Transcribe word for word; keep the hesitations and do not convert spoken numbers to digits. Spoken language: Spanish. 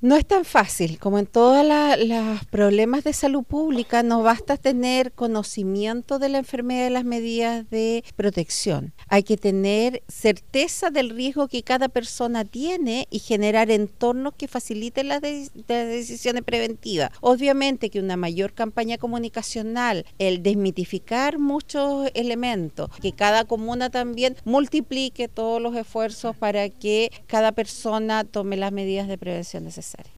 No es tan fácil, como en todos los problemas de salud pública, no basta tener conocimiento de la enfermedad y las medidas de protección. Hay que tener certeza del riesgo que cada persona tiene y generar entornos que faciliten las, de las decisiones preventivas. Obviamente que una mayor campaña comunicacional, el desmitificar muchos elementos, que cada comuna también multiplique todos los esfuerzos para que cada persona tome las medidas de prevención necesarias.